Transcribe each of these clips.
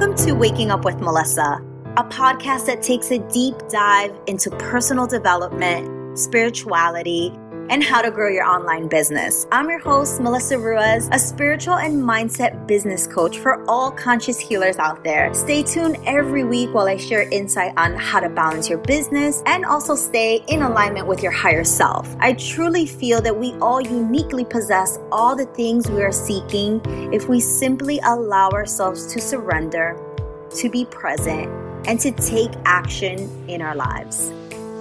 Welcome to Waking Up with Melissa, a podcast that takes a deep dive into personal development, spirituality, and how to grow your online business. I'm your host, Melissa Ruiz, a spiritual and mindset business coach for all conscious healers out there. Stay tuned every week while I share insight on how to balance your business and also stay in alignment with your higher self. I truly feel that we all uniquely possess all the things we are seeking if we simply allow ourselves to surrender, to be present, and to take action in our lives.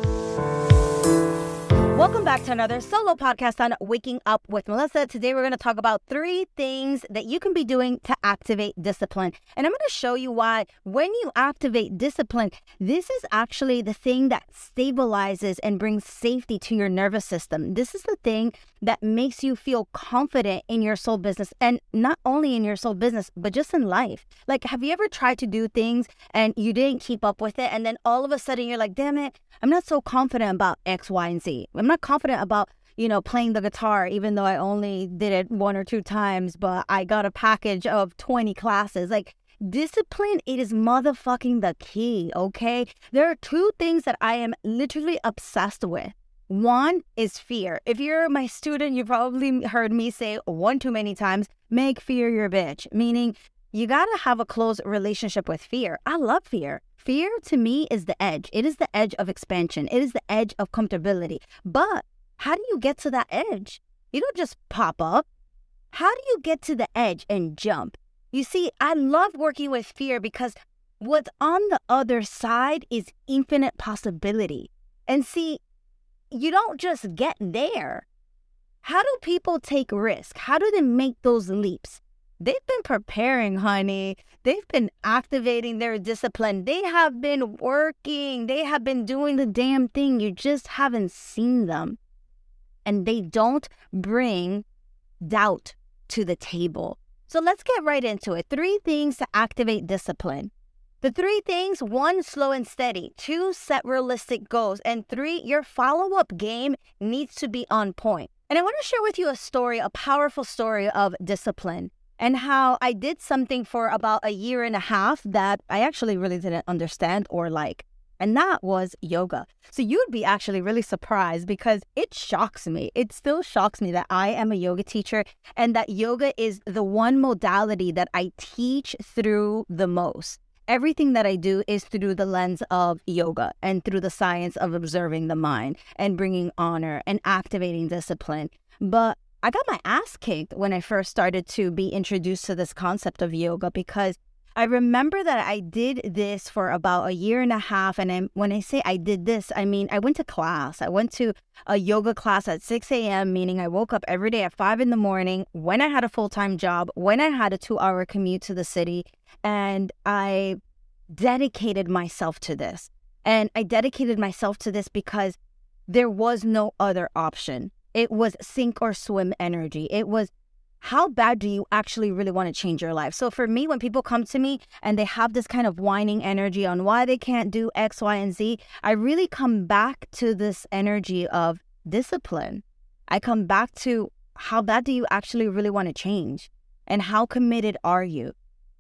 Welcome back to another solo podcast on Waking Up with Melissa. Today we're going to talk about 3 things that you can be doing to activate discipline. And I'm going to show you why when you activate discipline, this is actually the thing that stabilizes and brings safety to your nervous system. This is the thing that makes you feel confident in your soul business, and not only in your soul business, but just in life. Like, have you ever tried to do things and you didn't keep up with it? And then all of a sudden you're like, damn it, I'm not so confident about X, Y, and Z. I'm not confident about, playing the guitar, even though I only did it 1 or 2 times, but I got a package of 20 classes. Like, discipline, it is motherfucking the key, okay? There are 2 things that I am literally obsessed with. One is fear. If you're my student, you probably heard me say one too many times, make fear your bitch, meaning you got to have a close relationship with fear. I love fear. Fear to me is the edge. It is the edge of expansion. It is the edge of comfortability. But how do you get to that edge? You don't just pop up. How do you get to the edge and jump? You see, I love working with fear because what's on the other side is infinite possibility. And see, you don't just get there. How do people take risk? How do they make those leaps? They've been preparing, honey. They've been activating their discipline. They have been working. They have been doing the damn thing. You just haven't seen them. And they don't bring doubt to the table. So let's get right into it. 3 things to activate discipline. The 3 things: 1, slow and steady. 2, set realistic goals. And 3, your follow-up game needs to be on point. And I want to share with you a story, a powerful story of discipline, and how I did something for about 1.5 years that I actually really didn't understand or like. And that was yoga. So you'd be actually really surprised because it shocks me. It still shocks me that I am a yoga teacher and that yoga is the one modality that I teach through the most. Everything that I do is through the lens of yoga and through the science of observing the mind and bringing honor and activating discipline. But I got my ass kicked when I first started to be introduced to this concept of yoga, because I remember that I did this for about 1.5 years. And when I say I did this, I mean, I went to class. I went to a yoga class at 6 a.m., meaning I woke up every day at 5 in the morning when I had a full-time job, when I had a 2-hour commute to the city. And I dedicated myself to this. And I dedicated myself to this because there was no other option. It was sink or swim energy. It was, how bad do you actually really want to change your life? So for me, when people come to me and they have this kind of whining energy on why they can't do X, Y, and Z, I really come back to this energy of discipline. I come back to, how bad do you actually really want to change? And how committed are you?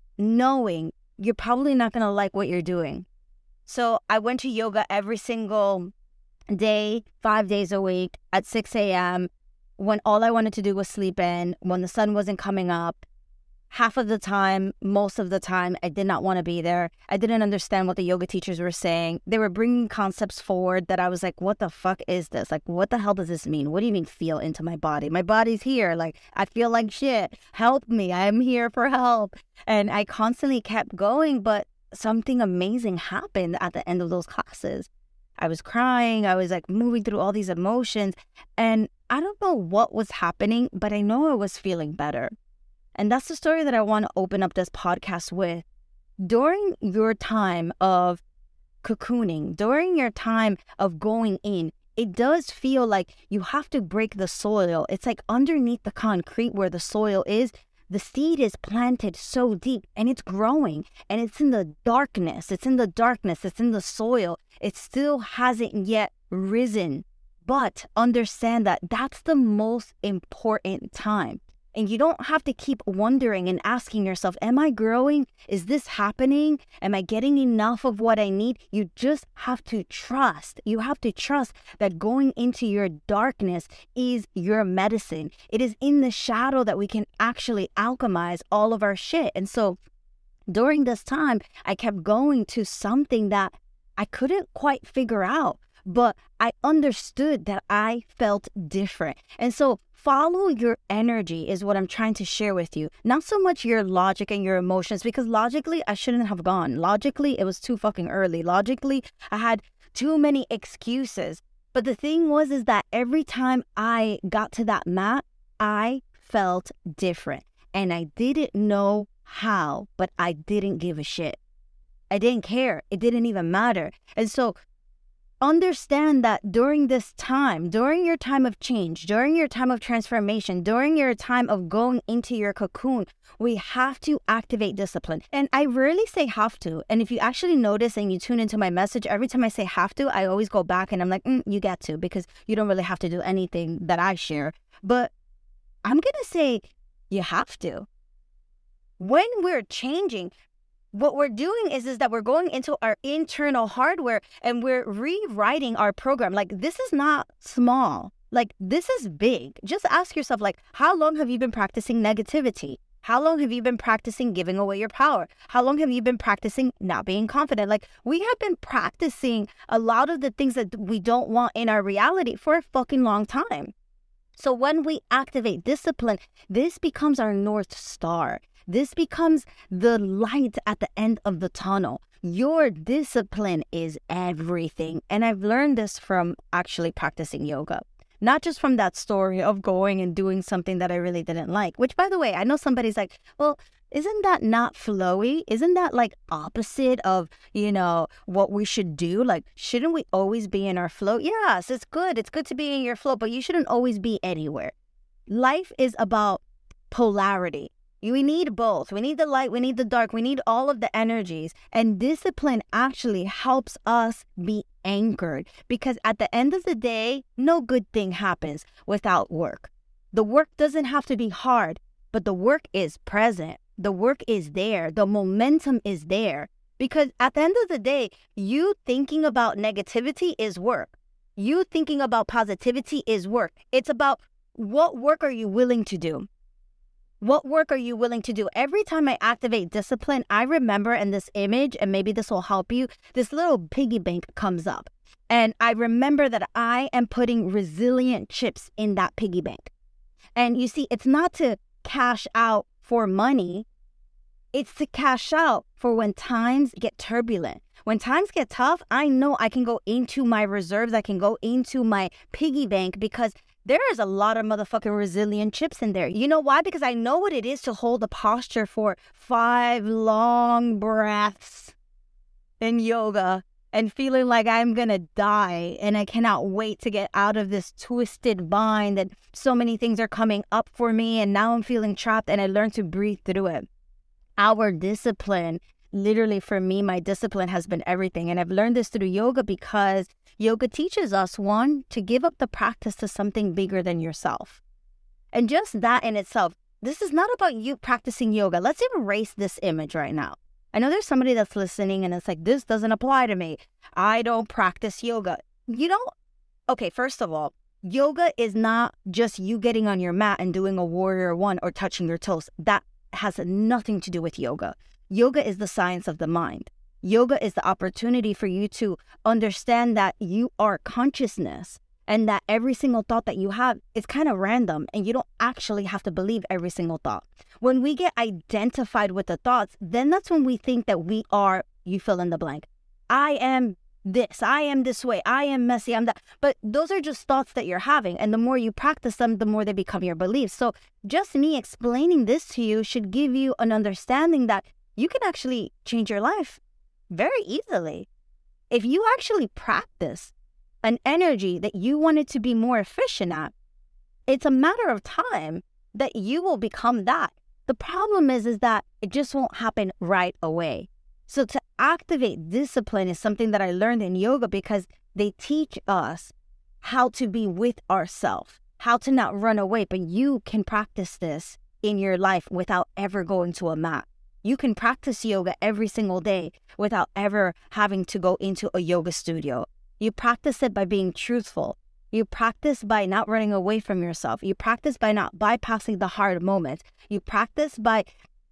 Knowing you're probably not going to like what you're doing. So I went to yoga every single day, 5 days a week at 6 a.m. when all I wanted to do was sleep in, when the sun wasn't coming up. Half of the time, most of the time, I did not want to be there. I didn't understand what the yoga teachers were saying. They were bringing concepts forward that I was like, what the fuck is this? Like, what the hell does this mean? What do you mean feel into my body? My body's here. Like, I feel like shit. Help me. I'm here for help. And I constantly kept going, but something amazing happened at the end of those classes. I was crying. I was like moving through all these emotions. And I don't know what was happening, but I know I was feeling better. And that's the story that I want to open up this podcast with. During your time of cocooning, during your time of going in, it does feel like you have to break the soil. It's like underneath the concrete where the soil is, the seed is planted so deep and it's growing and it's in the darkness. It's in the darkness. It's in the soil. It still hasn't yet risen. But understand that that's the most important time. And you don't have to keep wondering and asking yourself, am I growing? Is this happening? Am I getting enough of what I need? You just have to trust. You have to trust that going into your darkness is your medicine. It is in the shadow that we can actually alchemize all of our shit. And so during this time, I kept going to something that I couldn't quite figure out, but I understood that I felt different. And so follow your energy is what I'm trying to share with you. Not so much your logic and your emotions, because logically, I shouldn't have gone. Logically, it was too fucking early. Logically, I had too many excuses. But the thing is that every time I got to that mat, I felt different. And I didn't know how, but I didn't give a shit. I didn't care. It didn't even matter. And so understand that during this time, during your time of change, during your time of transformation, during your time of going into your cocoon, we have to activate discipline. And I rarely say have to. And if you actually notice and you tune into my message, every time I say have to, I always go back and I'm like, you get to, because you don't really have to do anything that I share. But I'm going to say you have to. When we're changing, what we're doing is that we're going into our internal hardware and we're rewriting our program. Like, this is not small. Like, this is big. Just ask yourself, like, how long have you been practicing negativity? How long have you been practicing giving away your power? How long have you been practicing not being confident? Like, we have been practicing a lot of the things that we don't want in our reality for a fucking long time. So when we activate discipline, this becomes our North Star. This becomes the light at the end of the tunnel. Your discipline is everything. And I've learned this from actually practicing yoga. Not just from that story of going and doing something that I really didn't like. Which, by the way, I know somebody's like, well, isn't that not flowy? Isn't that like opposite of, what we should do? Like, shouldn't we always be in our flow? Yes, it's good. It's good to be in your flow, but you shouldn't always be anywhere. Life is about polarity. We need both. We need the light, we need the dark, we need all of the energies. And discipline actually helps us be anchored, because at the end of the day, no good thing happens without work. The work doesn't have to be hard, but the work is present. The work is there. The momentum is there. Because at the end of the day, you thinking about negativity is work. You thinking about positivity is work. It's about what work are you willing to do? What work are you willing to do? Every time I activate discipline, I remember in this image, and maybe this will help you, this little piggy bank comes up. And I remember that I am putting resilient chips in that piggy bank. And you see, it's not to cash out for money. It's to cash out for when times get turbulent. When times get tough, I know I can go into my reserves. I can go into my piggy bank, because there is a lot of motherfucking resilient chips in there. You know why? Because I know what it is to hold a posture for 5 long breaths in yoga and feeling like I'm going to die and I cannot wait to get out of this twisted bind that so many things are coming up for me and now I'm feeling trapped, and I learned to breathe through it. Our discipline, literally for me, my discipline has been everything. And I've learned this through yoga, because yoga teaches us, one, to give up the practice to something bigger than yourself. And just that in itself, this is not about you practicing yoga. Let's erase this image right now. I know there's somebody that's listening and it's like, this doesn't apply to me. I don't practice yoga. Okay, first of all, yoga is not just you getting on your mat and doing a warrior one or touching your toes. That has nothing to do with yoga. Yoga is the science of the mind. Yoga is the opportunity for you to understand that you are consciousness and that every single thought that you have is kind of random and you don't actually have to believe every single thought. When we get identified with the thoughts, then that's when we think that we are, you fill in the blank. I am this, I am this way, I am messy, I'm that. But those are just thoughts that you're having. And the more you practice them, the more they become your beliefs. So just me explaining this to you should give you an understanding that you can actually change your life very easily. If you actually practice an energy that you wanted to be more efficient at, it's a matter of time that you will become that. The problem is that it just won't happen right away. So to activate discipline is something that I learned in yoga, because they teach us how to be with ourselves, how to not run away. But you can practice this in your life without ever going to a mat. You can practice yoga every single day without ever having to go into a yoga studio. You practice it by being truthful. You practice by not running away from yourself. You practice by not bypassing the hard moments. You practice by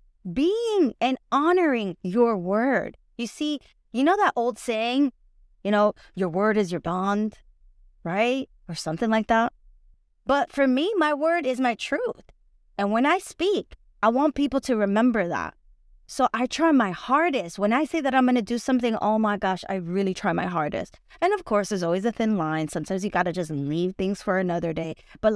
being and honoring your word. You see, you know that old saying, your word is your bond, right? Or something like that. But for me, my word is my truth. And when I speak, I want people to remember that. So I try my hardest. When I say that I'm going to do something, oh my gosh, I really try my hardest. And of course, there's always a thin line. Sometimes you got to just leave things for another day. But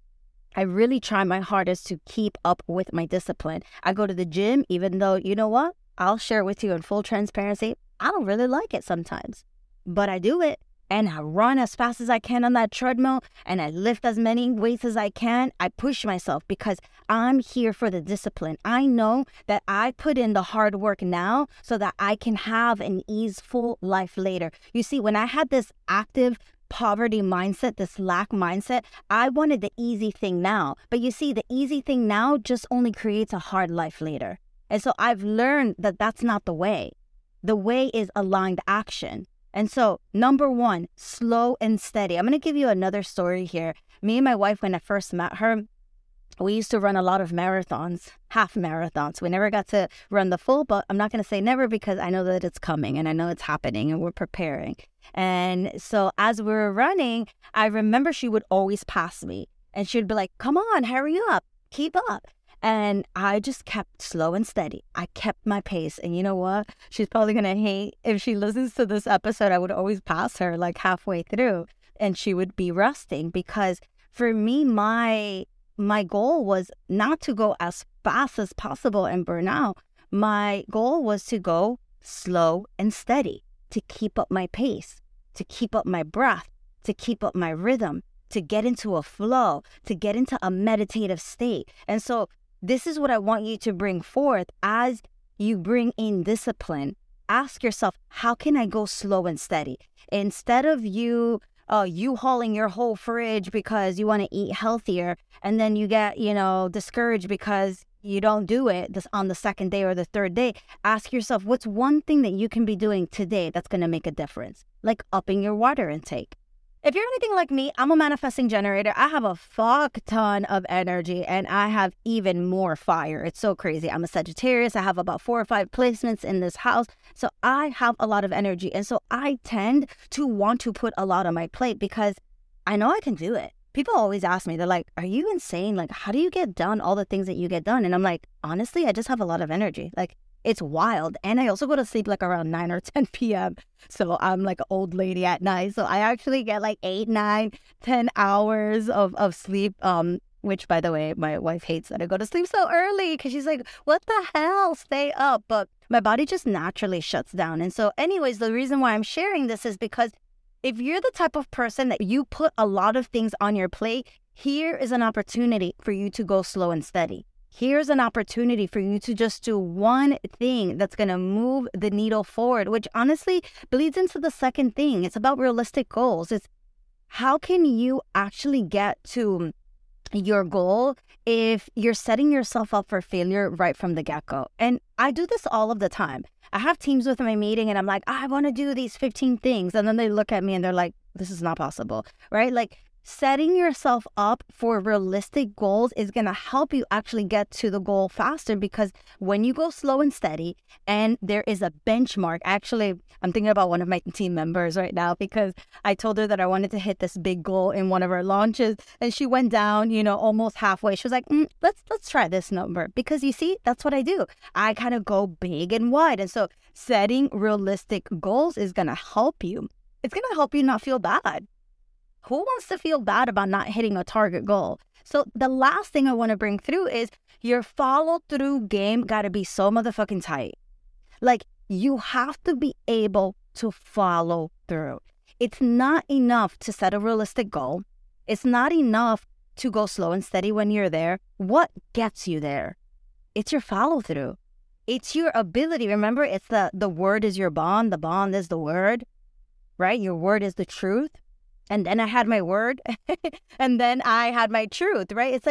I really try my hardest to keep up with my discipline. I go to the gym, even though, you know what? I'll share with you in full transparency. I don't really like it sometimes, but I do it. And I run as fast as I can on that treadmill, and I lift as many weights as I can. I push myself because I'm here for the discipline. I know that I put in the hard work now so that I can have an easeful life later. You see, when I had this active poverty mindset, this lack mindset, I wanted the easy thing now. But you see, the easy thing now just only creates a hard life later. And so I've learned that that's not the way. The way is aligned action. And so, number one, slow and steady. I'm going to give you another story here. Me and my wife, when I first met her, we used to run a lot of marathons, half marathons. We never got to run the full, but I'm not going to say never because I know that it's coming and I know it's happening and we're preparing. And so as we were running, I remember she would always pass me and she would be like, come on, hurry up, keep up. And I just kept slow and steady. I kept my pace. And you know what? She's probably going to hate if she listens to this episode. I would always pass her like halfway through and she would be resting because for me, my goal was not to go as fast as possible and burn out. My goal was to go slow and steady, to keep up my pace, to keep up my breath, to keep up my rhythm, to get into a flow, to get into a meditative state. And so this is what I want you to bring forth as you bring in discipline. Ask yourself, how can I go slow and steady? Instead of you hauling your whole fridge because you want to eat healthier, and then you get, discouraged because you don't do it on the second day or the third day, ask yourself, what's one thing that you can be doing today that's going to make a difference? Like upping your water intake. If you're anything like me, I'm a manifesting generator. I have a fuck ton of energy and I have even more fire. It's so crazy. I'm a Sagittarius. I have about 4 or 5 placements in this house. So I have a lot of energy. And so I tend to want to put a lot on my plate because I know I can do it. People always ask me, they're like, are you insane? Like, how do you get done all the things that you get done? And I'm like, honestly, I just have a lot of energy. Like, it's wild. And I also go to sleep like around 9 or 10 p.m. So I'm like an old lady at night. So I actually get like 8, 9, 10 hours of sleep. Which, by the way, my wife hates that I go to sleep so early because she's like, what the hell? Stay up. But my body just naturally shuts down. And so anyways, the reason why I'm sharing this is because if you're the type of person that you put a lot of things on your plate, here is an opportunity for you to go slow and steady. Here's an opportunity for you to just do one thing that's going to move the needle forward, which honestly bleeds into the second thing. It's about realistic goals. It's how can you actually get to your goal if you're setting yourself up for failure right from the get-go? And I do this all of the time. I have teams with my meeting and I'm like, I want to do these 15 things. And then they look at me and they're like, this is not possible, right? Like, setting yourself up for realistic goals is going to help you actually get to the goal faster because when you go slow and steady and there is a benchmark, actually, I'm thinking about one of my team members right now because I told her that I wanted to hit this big goal in one of our launches and she went down, almost halfway. She was like, let's try this number because you see, that's what I do. I kind of go big and wide. And so setting realistic goals is going to help you. It's going to help you not feel bad. Who wants to feel bad about not hitting a target goal? So the last thing I want to bring through is your follow-through game got to be so motherfucking tight. Like, you have to be able to follow through. It's not enough to set a realistic goal. It's not enough to go slow and steady when you're there. What gets you there? It's your follow-through. It's your ability. Remember, it's the word is your bond. The bond is the word, right? Your word is the truth. And then I had my word and then I had my truth, right? It's like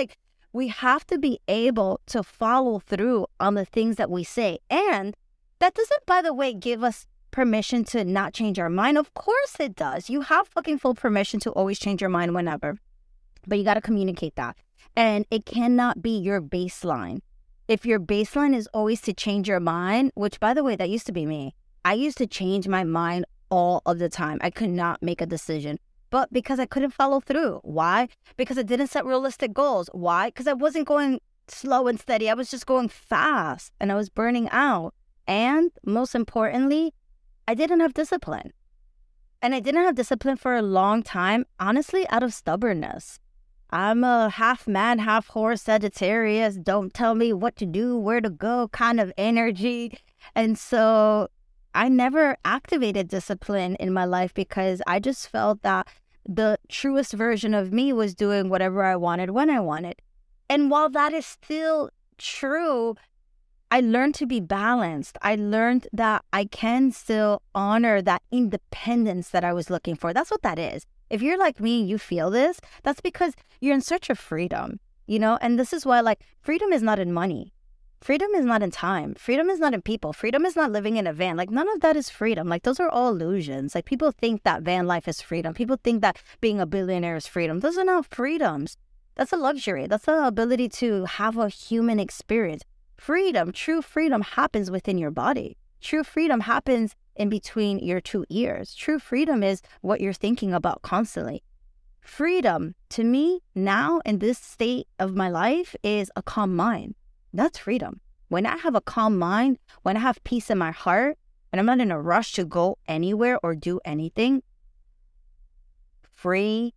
we have to be able to follow through on the things that we say. And that doesn't, by the way, give us permission to not change our mind. Of course it does. You have fucking full permission to always change your mind whenever. But you got to communicate that. And it cannot be your baseline. If your baseline is always to change your mind, which, by the way, that used to be me. I used to change my mind all of the time. I could not make a decision. But because I couldn't follow through. Why? Because I didn't set realistic goals. Why? Because I wasn't going slow and steady. I was just going fast and I was burning out. And most importantly, I didn't have discipline. And I didn't have discipline for a long time, honestly, out of stubbornness. I'm a half man, half horse Sagittarius. Don't tell me what to do, where to go kind of energy. And so I never activated discipline in my life because I just felt that the truest version of me was doing whatever I wanted when I wanted. And while that is still true, I learned to be balanced. I learned that I can still honor that independence that I was looking for. That's what that is. If you're like me and you feel this, that's because you're in search of freedom, you know? And this is why, like, freedom is not in money. Freedom is not in time. Freedom is not in people. Freedom is not living in a van. Like, none of that is freedom. Like, those are all illusions. Like, people think that van life is freedom. People think that being a billionaire is freedom. Those are not freedoms. That's a luxury. That's the ability to have a human experience. Freedom, true freedom happens within your body. True freedom happens in between your two ears. True freedom is what you're thinking about constantly. Freedom, to me, now in this state of my life, is a calm mind. That's freedom. When I have a calm mind, when I have peace in my heart, and I'm not in a rush to go anywhere or do anything, freedom.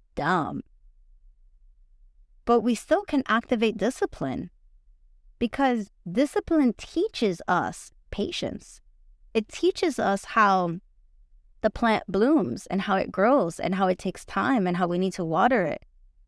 But we still can activate discipline because discipline teaches us patience. It teaches us how the plant blooms and how it grows and how it takes time and how we need to water it.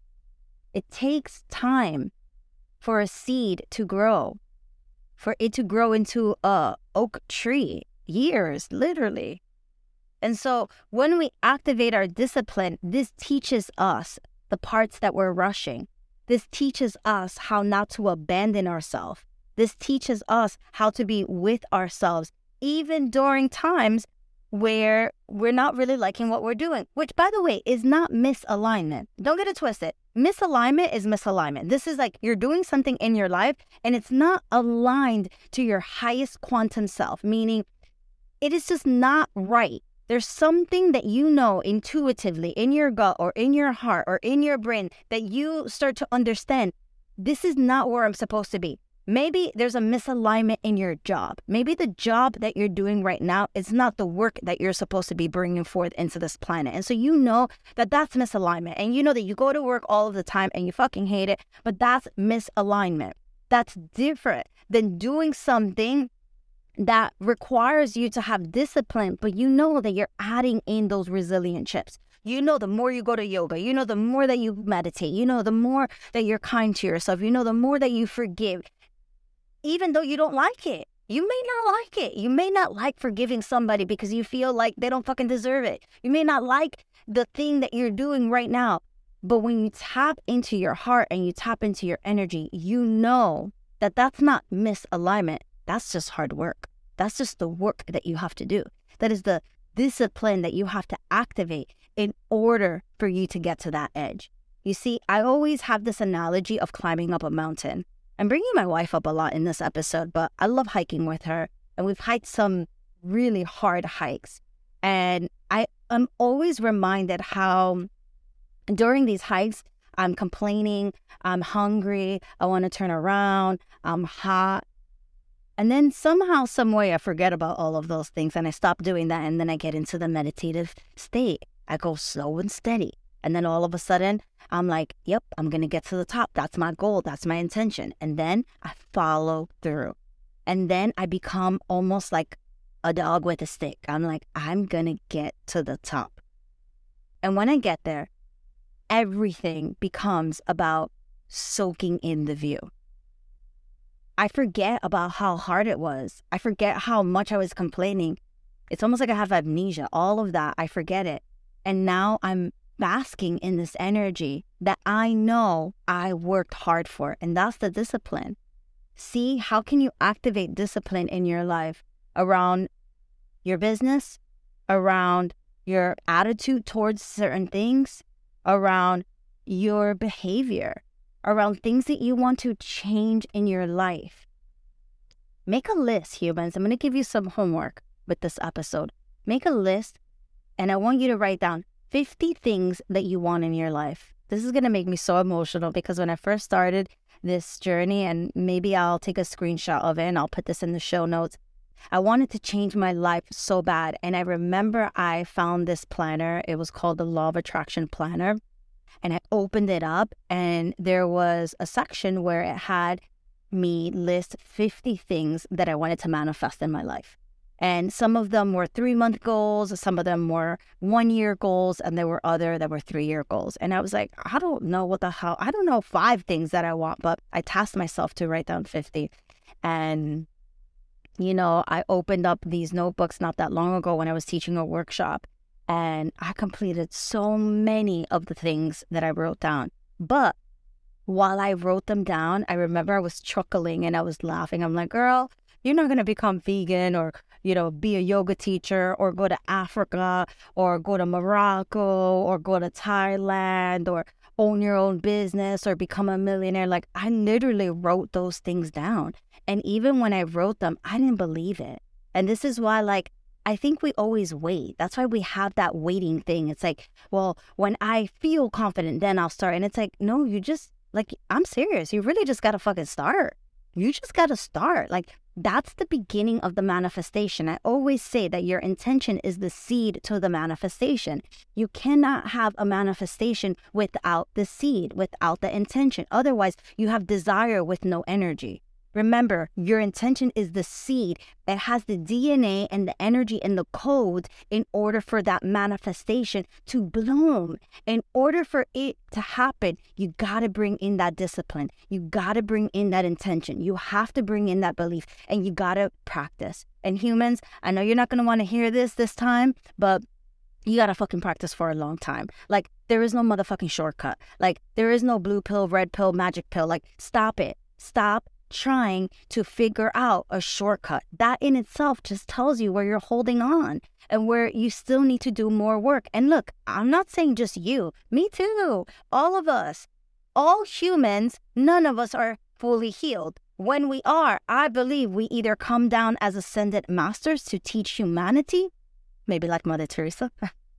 It takes time for a seed to grow, for it to grow into a oak tree, years, literally. And so when we activate our discipline, this teaches us the parts that we're rushing. This teaches us how not to abandon ourselves. This teaches us how to be with ourselves, even during times where we're not really liking what we're doing, which, by the way, is not misalignment. Don't get it twisted. Misalignment is misalignment. This is like you're doing something in your life and it's not aligned to your highest quantum self, meaning it is just not right. There's something that you know intuitively in your gut or in your heart or in your brain that you start to understand, this is not where I'm supposed to be. Maybe there's a misalignment in your job. Maybe the job that you're doing right now is not the work that you're supposed to be bringing forth into this planet. And so you know that that's misalignment. And you know that you go to work all of the time and you fucking hate it, but that's misalignment. That's different than doing something that requires you to have discipline, but you know that you're adding in those resilient chips. You know, the more you go to yoga, you know, the more that you meditate, you know, the more that you're kind to yourself, you know, the more that you forgive. Even though you don't like it. You may not like it. You may not like forgiving somebody because you feel like they don't fucking deserve it. You may not like the thing that you're doing right now. But when you tap into your heart and you tap into your energy, you know that that's not misalignment. That's just hard work. That's just the work that you have to do. That is the discipline that you have to activate in order for you to get to that edge. You see, I always have this analogy of climbing up a mountain. I'm bringing my wife up a lot in this episode, but I love hiking with her. And we've hiked some really hard hikes. And I am always reminded how during these hikes, I'm complaining, I'm hungry, I want to turn around, I'm hot. And then somehow, some way, I forget about all of those things and I stop doing that. And then I get into the meditative state. I go slow and steady. And then all of a sudden, I'm like, yep, I'm going to get to the top. That's my goal. That's my intention. And then I follow through. And then I become almost like a dog with a stick. I'm like, I'm going to get to the top. And when I get there, everything becomes about soaking in the view. I forget about how hard it was. I forget how much I was complaining. It's almost like I have amnesia. All of that, I forget it. And now I'm basking in this energy that I know I worked hard for. And that's the discipline. See, how can you activate discipline in your life around your business, around your attitude towards certain things, around your behavior, around things that you want to change in your life? Make a list, humans. I'm going to give you some homework with this episode. Make a list, and I want you to write down 50 things that you want in your life. This is going to make me so emotional because when I first started this journey, and maybe I'll take a screenshot of it and I'll put this in the show notes, I wanted to change my life so bad. And I remember I found this planner. It was called the Law of Attraction Planner. And I opened it up and there was a section where it had me list 50 things that I wanted to manifest in my life. And some of them were 3-month goals, some of them were 1-year goals, and there were other that were 3-year goals. And I was like, I don't know what the hell. I don't know 5 things that I want, but I tasked myself to write down 50. And, you know, I opened up these notebooks not that long ago when I was teaching a workshop, and I completed so many of the things that I wrote down. But while I wrote them down, I remember I was chuckling and I was laughing. I'm like, girl, you're not going to become vegan or, you know, be a yoga teacher or go to Africa or go to Morocco or go to Thailand or own your own business or become a millionaire. Like, I literally wrote those things down. And even when I wrote them, I didn't believe it. And this is why, like, I think we always wait. That's why we have that waiting thing. It's like, well, when I feel confident, then I'll start. And it's like, no, you just, like, I'm serious. You really just got to fucking start. You just got to start. Like, that's the beginning of the manifestation. I always say that your intention is the seed to the manifestation. You cannot have a manifestation without the seed, without the intention. Otherwise, you have desire with no energy. Remember, your intention is the seed. It has the DNA and the energy and the codes in order for that manifestation to bloom. In order for it to happen, you got to bring in that discipline. You got to bring in that intention. You have to bring in that belief, and you got to practice. And humans, I know you're not going to want to hear this time, but you got to fucking practice for a long time. Like, there is no motherfucking shortcut. Like, there is no blue pill, red pill, magic pill. Like, stop it. Stop trying to figure out a shortcut. That in itself just tells you where you're holding on and where you still need to do more work. And look, I'm not saying just you, me too, all of us, all humans, none of us are fully healed. When we are, I believe we either come down as ascended masters to teach humanity, maybe like Mother Teresa,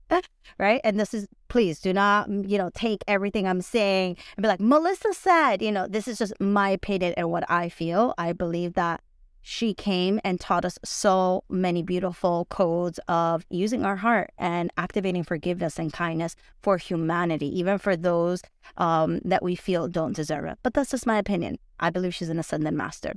right? And this is, please do not, take everything I'm saying and be like, Melissa said, this is just my opinion and what I feel. I believe that she came and taught us so many beautiful codes of using our heart and activating forgiveness and kindness for humanity, even for those that we feel don't deserve it. But that's just my opinion. I believe she's an ascended master.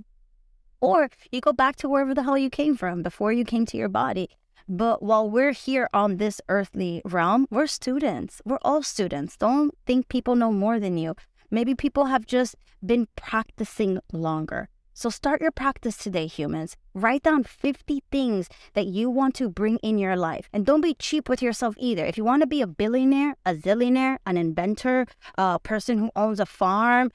Or you go back to wherever the hell you came from before you came to your body. But while we're here on this earthly realm, we're students. We're all students. Don't think people know more than you. Maybe people have just been practicing longer. So start your practice today, humans. Write down 50 things that you want to bring in your life. And don't be cheap with yourself either. If you want to be a billionaire, a zillionaire, an inventor, a person who owns a farm,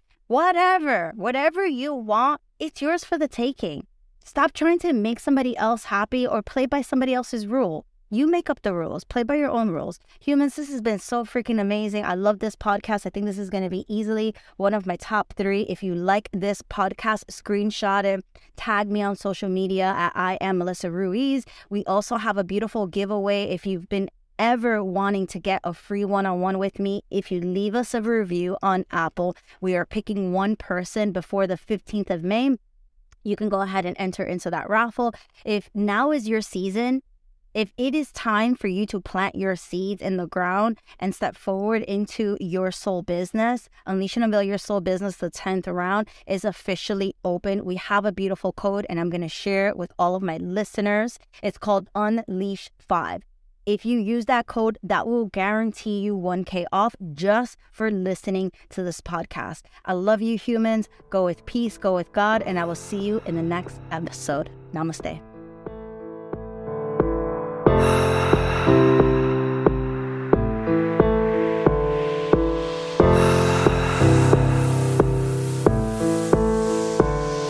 whatever you want, it's yours for the taking. Stop trying to make somebody else happy or play by somebody else's rule. You make up the rules. Play by your own rules. Humans, this has been so freaking amazing. I love this podcast. I think this is going to be easily one of my top 3. If you like this podcast, screenshot it. Tag me on social media at I am Melissa Ruiz. We also have a beautiful giveaway. If you've been ever wanting to get a free one-on-one with me, if you leave us a review on Apple, we are picking one person before the 15th of May. You can go ahead and enter into that raffle. If now is your season, if it is time for you to plant your seeds in the ground and step forward into your soul business, Unleash and Unveil Your Soul Business, the 10th round is officially open. We have a beautiful code and I'm going to share it with all of my listeners. It's called Unleash 5. If you use that code, that will guarantee you 1K off just for listening to this podcast. I love you, humans. Go with peace, go with God, and I will see you in the next episode. Namaste.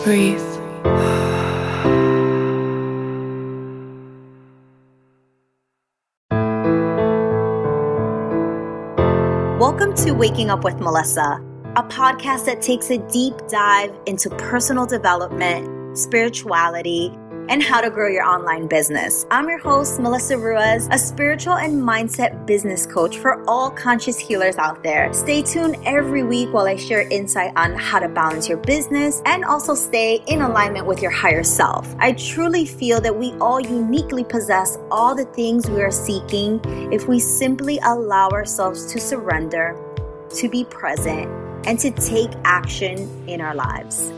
breathe. Welcome to Waking Up with Melissa, a podcast that takes a deep dive into personal development, spirituality, and how to grow your online business. I'm your host, Melissa Ruiz, a spiritual and mindset business coach for all conscious healers out there. Stay tuned every week while I share insight on how to balance your business and also stay in alignment with your higher self. I truly feel that we all uniquely possess all the things we are seeking if we simply allow ourselves to surrender, to be present, and to take action in our lives.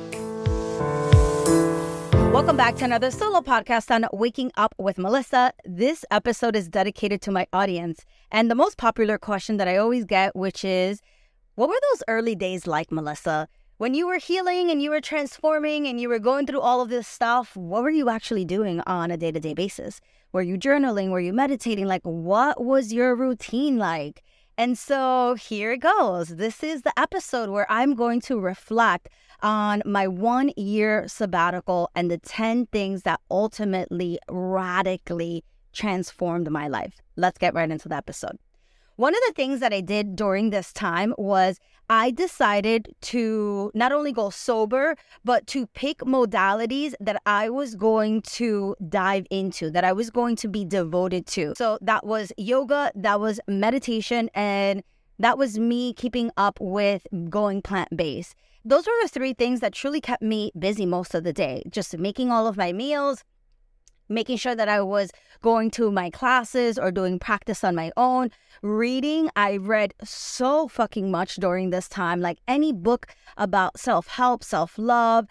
Welcome back to another solo podcast on Waking Up with Melissa. This episode is dedicated to my audience. And the most popular question that I always get, which is, what were those early days like, Melissa? When you were healing and you were transforming and you were going through all of this stuff, what were you actually doing on a day-to-day basis? Were you journaling? Were you meditating? Like, what was your routine like? And so here it goes. This is the episode where I'm going to reflect on my 1 year sabbatical and the 10 things that ultimately radically transformed my life. Let's get right into the episode. One of the things that I did during this time was I decided to not only go sober, but to pick modalities that I was going to dive into, that I was going to be devoted to. So that was yoga, that was meditation, and that was me keeping up with going plant-based. Those were the 3 things that truly kept me busy most of the day. Just making all of my meals, making sure that I was going to my classes or doing practice on my own. Reading, I read so fucking much during this time. Like any book about self-help, self-love,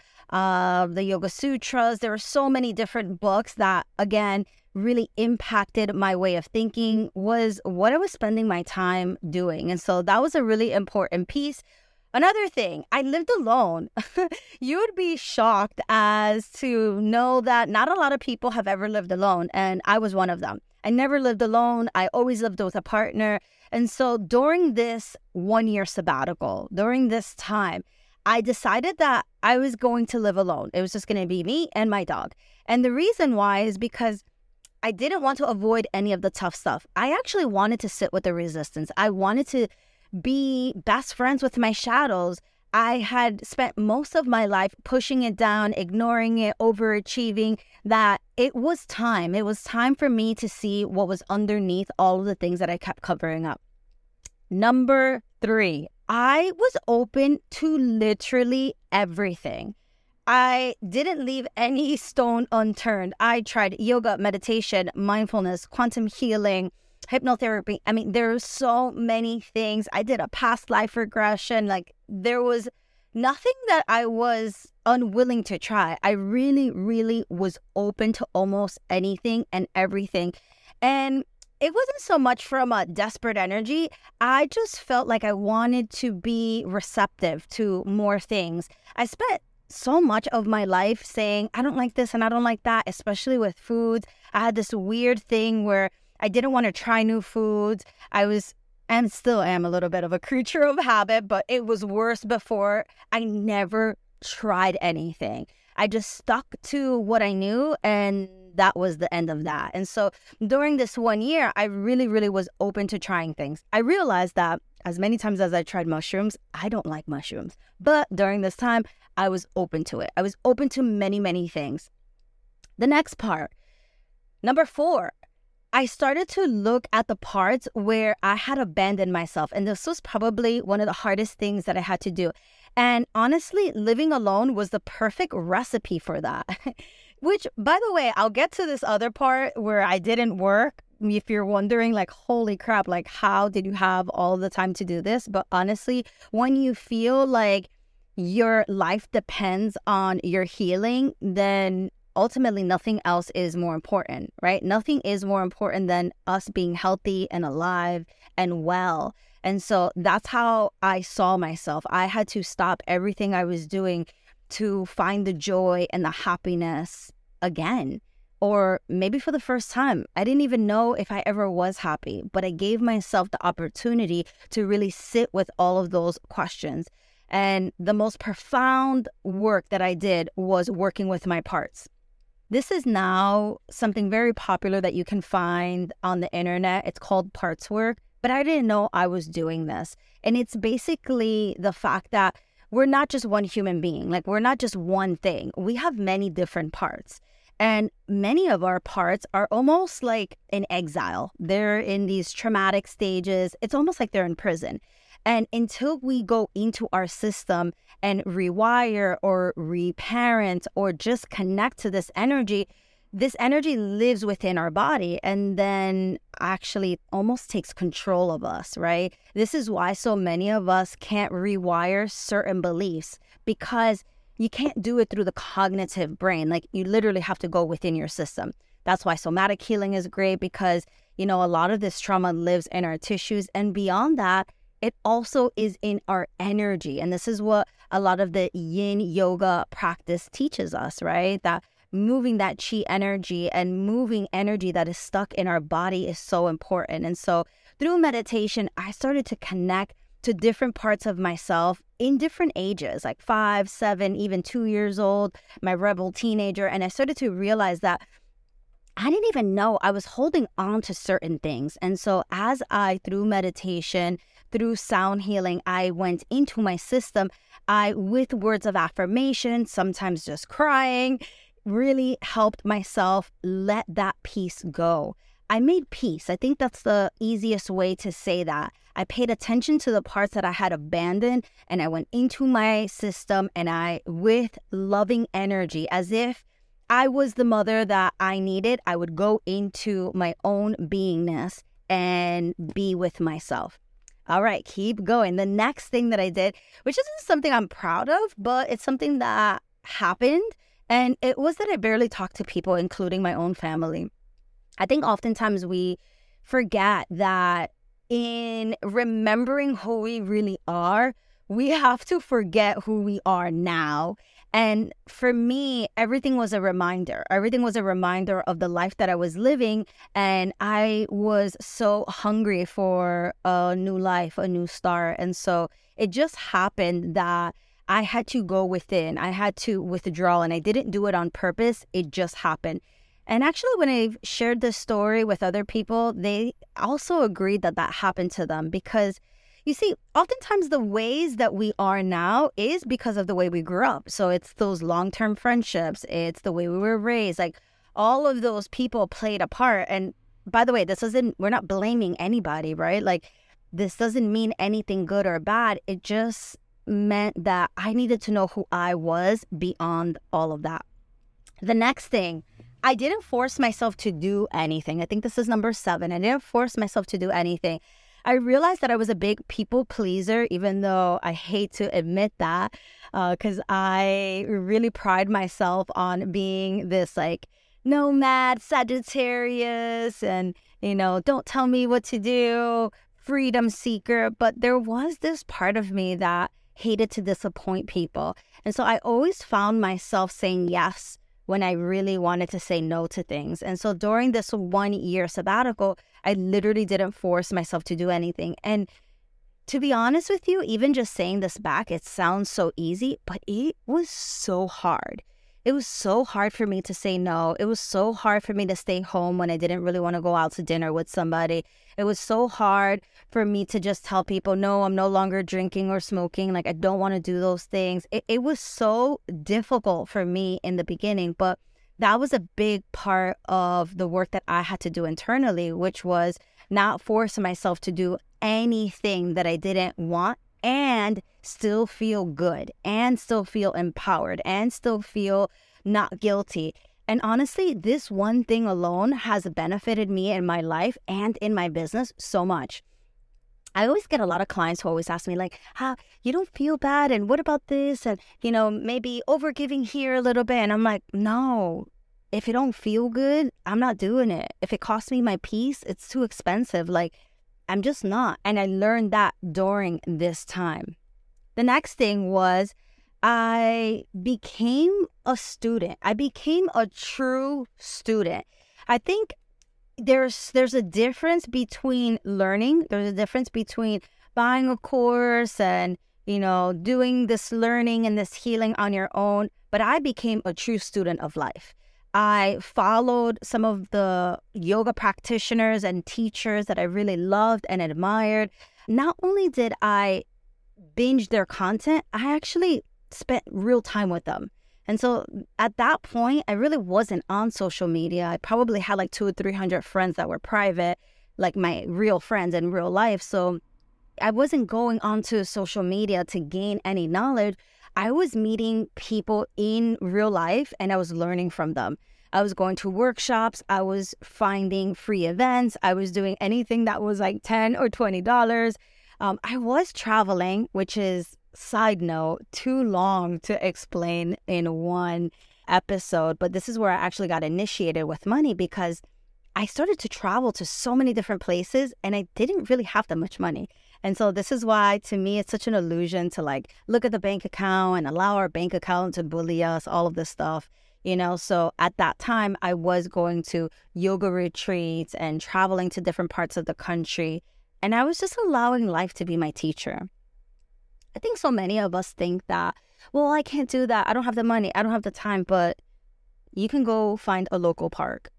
the Yoga Sutras. There were so many different books that, again, really impacted my way of thinking, was what I was spending my time doing. And so that was a really important piece. Another thing, I lived alone. You would be shocked as to know that not a lot of people have ever lived alone, and I was one of them. I never lived alone. I always lived with a partner. And so during this 1 year sabbatical, during this time, I decided that I was going to live alone. It was just going to be me and my dog. And the reason why is because I didn't want to avoid any of the tough stuff. I actually wanted to sit with the resistance. I wanted to be best friends with my shadows. I had spent most of my life pushing it down, ignoring it, overachieving, that it was time. It was time for me to see what was underneath all of the things that I kept covering up. Number 3, I was open to literally everything. I didn't leave any stone unturned. I tried yoga, meditation, mindfulness, quantum healing, hypnotherapy. I mean, there are so many things. I did a past life regression. Like, there was nothing that I was unwilling to try. I really, really was open to almost anything and everything. And it wasn't so much from a desperate energy. I just felt like I wanted to be receptive to more things. I spent so much of my life saying, I don't like this and I don't like that, especially with foods. I had this weird thing where I didn't want to try new foods. And still am a little bit of a creature of habit, but it was worse before. I never tried anything. I just stuck to what I knew, and that was the end of that. And so during this 1 year, I really, really was open to trying things. I realized that as many times as I tried mushrooms, I don't like mushrooms. But during this time, I was open to it. I was open to many, many things. The next part, number 4, I started to look at the parts where I had abandoned myself. And this was probably one of the hardest things that I had to do. And honestly, living alone was the perfect recipe for that. Which, by the way, I'll get to this other part where I didn't work. If you're wondering, like, holy crap, like, how did you have all the time to do this? But honestly, when you feel like your life depends on your healing, then ultimately nothing else is more important, right? Nothing is more important than us being healthy and alive and well. And so that's how I saw myself. I had to stop everything I was doing to find the joy and the happiness again. Or maybe for the first time. I didn't even know if I ever was happy, but I gave myself the opportunity to really sit with all of those questions. And the most profound work that I did was working with my parts. This is now something very popular that you can find on the internet. It's called parts work, but I didn't know I was doing this. And it's basically the fact that we're not just one human being. Like, we're not just one thing. We have many different parts. And many of our parts are almost like in exile. They're in these traumatic stages. It's almost like they're in prison. And until we go into our system and rewire or reparent or just connect to this energy lives within our body and then actually almost takes control of us, right? This is why so many of us can't rewire certain beliefs, because you can't do it through the cognitive brain. Like, you literally have to go within your system. That's why somatic healing is great, because, a lot of this trauma lives in our tissues. And beyond that, it also is in our energy. And this is what a lot of the yin yoga practice teaches us, right? That moving that chi energy and moving energy that is stuck in our body is so important. And so through meditation, I started to connect to different parts of myself in different ages, like 5, 7, even 2 years old, my rebel teenager. And I started to realize that I didn't even know I was holding on to certain things. And so as through meditation, through sound healing, I went into my system, with words of affirmation, sometimes just crying, really helped myself let that piece go. I made peace. I think that's the easiest way to say that. I paid attention to the parts that I had abandoned, and I went into my system, and with loving energy, as if I was the mother that I needed, I would go into my own beingness and be with myself. All right, keep going. The next thing that I did, which isn't something I'm proud of, but it's something that happened, and it was that I barely talked to people, including my own family. I think oftentimes we forget that in remembering who we really are, we have to forget who we are now. And for me, everything was a reminder. Everything was a reminder of the life that I was living. And I was so hungry for a new life, a new start. And so it just happened that I had to go within. I had to withdraw, and I didn't do it on purpose. It just happened. And actually, when I shared this story with other people, they also agreed that happened to them, because you see, oftentimes the ways that we are now is because of the way we grew up. So it's those long-term friendships. It's the way we were raised. Like, all of those people played a part. And by the way, we're not blaming anybody, right? Like, this doesn't mean anything good or bad. It just meant that I needed to know who I was beyond all of that. The next thing, I didn't force myself to do anything. I think this is number 7. I didn't force myself to do anything. I realized that I was a big people pleaser, even though I hate to admit that, because I really pride myself on being this like nomad Sagittarius and, don't tell me what to do, freedom seeker. But there was this part of me that hated to disappoint people. And so I always found myself saying yes when I really wanted to say no to things. And so during this 1-year sabbatical, I literally didn't force myself to do anything. And to be honest with you, even just saying this back, it sounds so easy, but it was so hard. It was so hard for me to say no. It was so hard for me to stay home when I didn't really want to go out to dinner with somebody. It was so hard for me to just tell people, no, I'm no longer drinking or smoking. Like, I don't want to do those things. It was so difficult for me in the beginning, but that was a big part of the work that I had to do internally, which was not force myself to do anything that I didn't want and still feel good and still feel empowered and still feel not guilty. And honestly, this one thing alone has benefited me in my life and in my business so much. I always get a lot of clients who always ask me, like, how you don't feel bad, and what about this, and maybe overgiving here a little bit. And I'm like, no, if it don't feel good, I'm not doing it. If it costs me my peace, it's too expensive. Like, I'm just not. And I learned that during this time. The next thing was I became a student. I became a true student. I think there's a difference between learning. There's a difference between buying a course and, doing this learning and this healing on your own, but I became a true student of life. I followed some of the yoga practitioners and teachers that I really loved and admired. Not only did I binge their content, I actually spent real time with them. And so at that point, I really wasn't on social media. I probably had like 200 or 300 friends that were private, like my real friends in real life. So I wasn't going onto social media to gain any knowledge. I was meeting people in real life and I was learning from them. I was going to workshops. I was finding free events. I was doing anything that was like $10 or $20. I was traveling, which is, side note, too long to explain in one episode. But this is where I actually got initiated with money, because I started to travel to so many different places and I didn't really have that much money. And so this is why, to me, it's such an illusion to like look at the bank account and allow our bank account to bully us, all of this stuff, So at that time, I was going to yoga retreats and traveling to different parts of the country. And I was just allowing life to be my teacher. I think so many of us think that, well, I can't do that. I don't have the money. I don't have the time. But you can go find a local park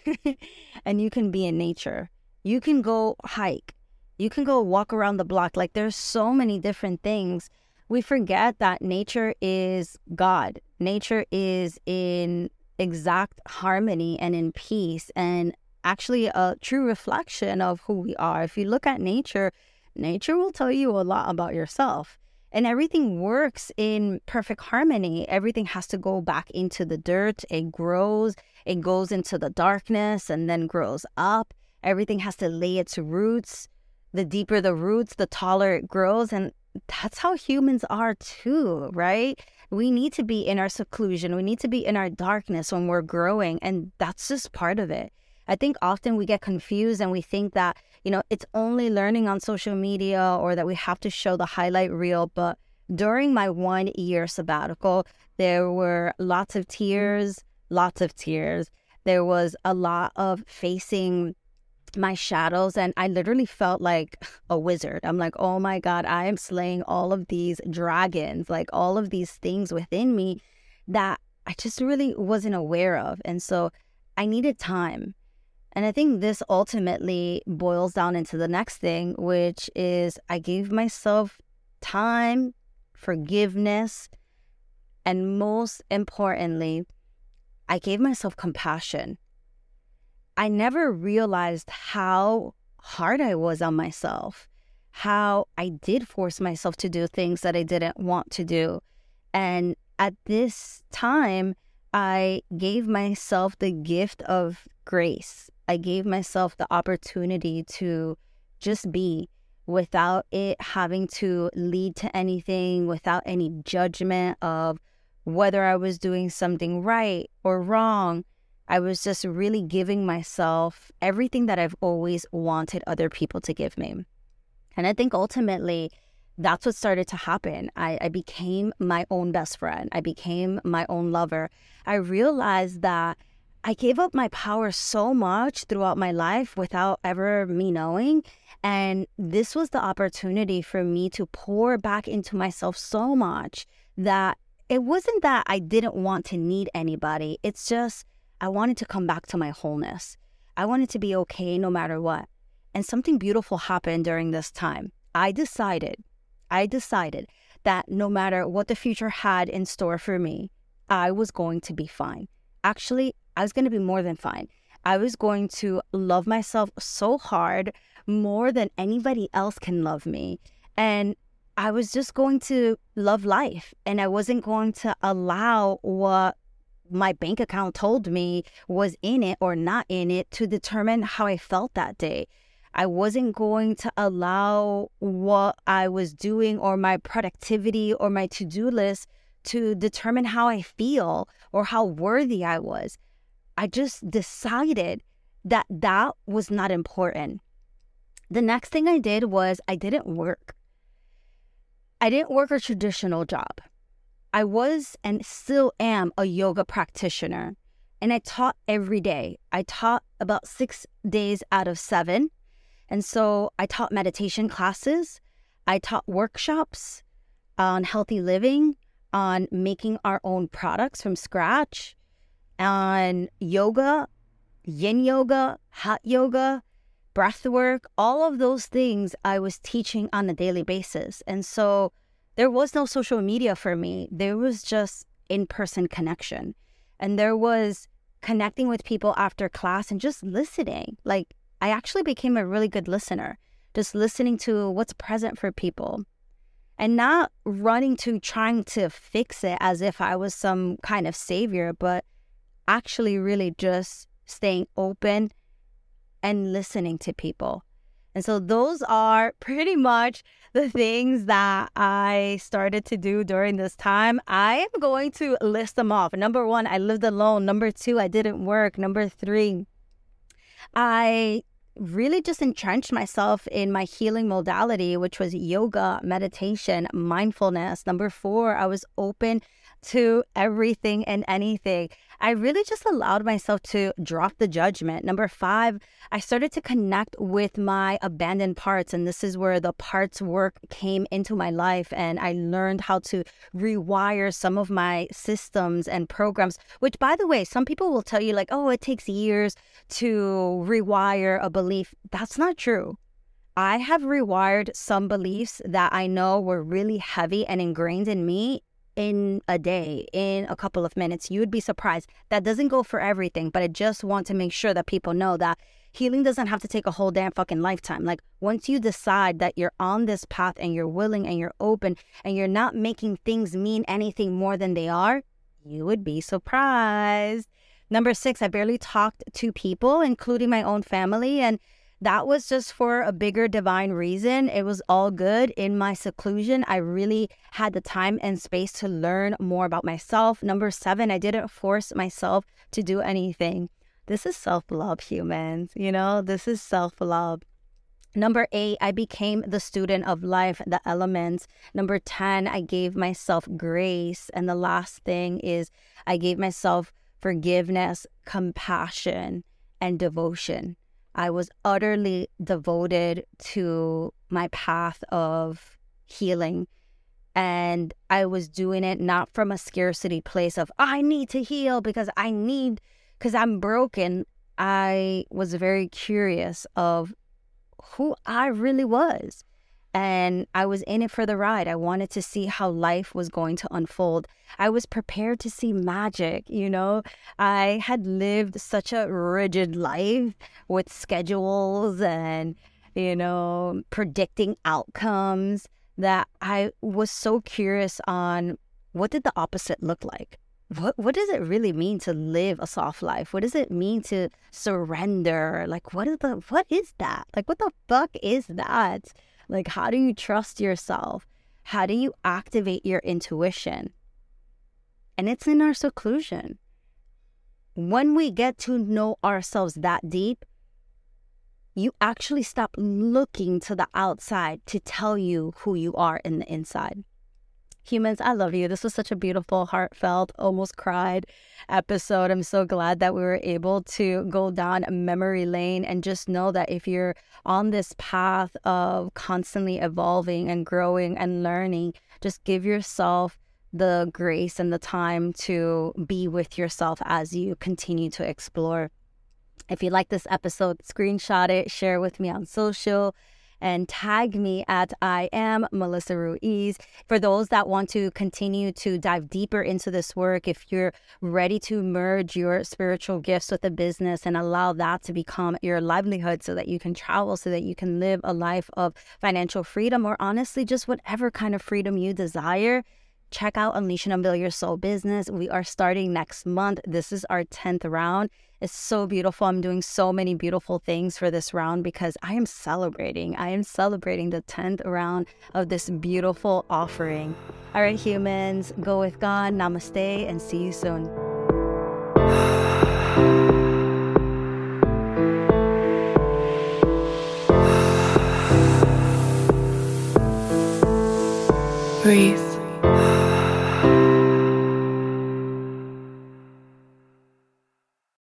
and you can be in nature. You can go hike. You can go walk around the block. Like, there's so many different things. We forget that nature is God. Nature is in exact harmony and in peace, and actually a true reflection of who we are. If you look at nature, nature will tell you a lot about yourself. And everything works in perfect harmony. Everything has to go back into the dirt. It grows. It goes into the darkness and then grows up. Everything has to lay its roots. The deeper the roots, the taller it grows. And that's how humans are too, right? We need to be in our seclusion. We need to be in our darkness when we're growing. And that's just part of it. I think often we get confused and we think that, it's only learning on social media or that we have to show the highlight reel. But during my 1 year sabbatical, there were lots of tears. There was a lot of facing my shadows, and I literally felt like a wizard. I'm like, oh my God, I am slaying all of these dragons, like all of these things within me that I just really wasn't aware of. And so I needed time. And I think this ultimately boils down into the next thing, which is I gave myself time, forgiveness, and most importantly, I gave myself compassion. I never realized how hard I was on myself, how I did force myself to do things that I didn't want to do. And at this time, I gave myself the gift of grace. I gave myself the opportunity to just be without it having to lead to anything, without any judgment of whether I was doing something right or wrong. I was just really giving myself everything that I've always wanted other people to give me. And I think ultimately that's what started to happen. I became my own best friend. I became my own lover. I realized that I gave up my power so much throughout my life without ever me knowing. And this was the opportunity for me to pour back into myself so much that it wasn't that I didn't want to need anybody. It's just I wanted to come back to my wholeness. I wanted to be okay no matter what. And something beautiful happened during this time. I decided that no matter what the future had in store for me, I was going to be fine. Actually, I was going to be more than fine. I was going to love myself so hard, more than anybody else can love me. And I was just going to love life. And I wasn't going to allow what my bank account told me was in it or not in it to determine how I felt that day. I wasn't going to allow what I was doing or my productivity or my to-do list to determine how I feel or how worthy I was. I just decided that that was not important. The next thing I did was I didn't work. I didn't work a traditional job. I was and still am a yoga practitioner, and I taught every day. I taught about 6 days out of 7. And so I taught meditation classes. I taught workshops. on healthy living, on making our own products from scratch, on yoga, yin yoga, hot yoga, breath work, all of those things I was teaching on a daily basis. And so there was no social media for me. There was just in-person connection. And there was connecting with people after class and just listening. Like, I actually became a really good listener, just listening to what's present for people and not running to trying to fix it as if I was some kind of savior, but actually really just staying open and listening to people. And so those are pretty much the things that I started to do during this time. I am going to list them off. Number 1, I lived alone. Number 2, I didn't work. Number 3, I really just entrenched myself in my healing modality, which was yoga, meditation, mindfulness. Number 4, I was open to everything and anything. I really just allowed myself to drop the judgment. Number 5, I started to connect with my abandoned parts. And this is where the parts work came into my life. And I learned how to rewire some of my systems and programs, which, by the way, some people will tell you like, oh, it takes years to rewire a belief. That's not true. I have rewired some beliefs that I know were really heavy and ingrained in me in a day, in a couple of minutes. You would be surprised. That doesn't go for everything, but I just want to make sure that people know that healing doesn't have to take a whole damn fucking lifetime. Like, once you decide that you're on this path and you're willing and you're open and you're not making things mean anything more than they are, you would be surprised. Number 6, I barely talked to people, including my own family, and that was just for a bigger divine reason. It was all good. In my seclusion, I really had the time and space to learn more about myself. Number 7, I didn't force myself to do anything. This is self-love, humans. You know, this is self-love. Number 8, I became the student of life, the elements. Number 10, I gave myself grace. And the last thing is I gave myself forgiveness, compassion, and devotion. I was utterly devoted to my path of healing. And I was doing it not from a scarcity place of, I need to heal because I'm broken. I was very curious of who I really was. And I was in it for the ride. I wanted to see how life was going to unfold. I was prepared to see magic, you know. I had lived such a rigid life with schedules and, you know, predicting outcomes that I was so curious on what did the opposite look like? What does it really mean to live a soft life? What does it mean to surrender? Like, what is that? Like, what the fuck is that? Like, how do you trust yourself? How do you activate your intuition? And it's in our seclusion. When we get to know ourselves that deep, you actually stop looking to the outside to tell you who you are in the inside. Humans, I love you. This was such a beautiful, heartfelt, almost cried episode. I'm so glad that we were able to go down memory lane and just know that if you're on this path of constantly evolving and growing and learning, just give yourself the grace and the time to be with yourself as you continue to explore. If you like this episode, screenshot it, share with me on social, and tag me at I am Melissa Ruiz. For those that want to continue to dive deeper into this work, if you're ready to merge your spiritual gifts with a business and allow that to become your livelihood so that you can travel, so that you can live a life of financial freedom, or honestly, just whatever kind of freedom you desire, check out Unleash and Unveil Your Soul Business. We are starting next month. This is our 10th round. It's so beautiful. I'm doing so many beautiful things for this round because I am celebrating the 10th round of this beautiful offering. All right, humans, go with God. Namaste, and see you soon. Breathe.